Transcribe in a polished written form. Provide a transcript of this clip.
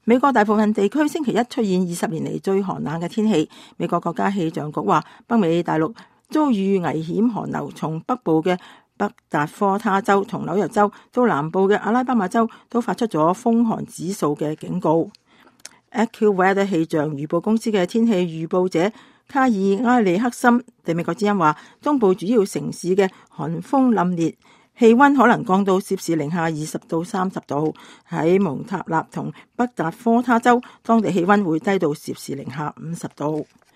美國大部分地區星期一出現20年嚟最寒冷嘅天氣。美國國家氣象局話，北美大陸遭遇危險寒流，從北部嘅北達科他州同紐約州到南部嘅阿拉巴馬州都發出咗風寒指數嘅警告。AccuWeather 氣象預報公司嘅天氣預報者卡爾埃里克森對美國之音話，東部主要城市嘅寒風凜冽，氣溫可能降到攝氏零下20到30度。喺蒙塔納同北達科他州，當地氣溫會低到攝氏零下50度。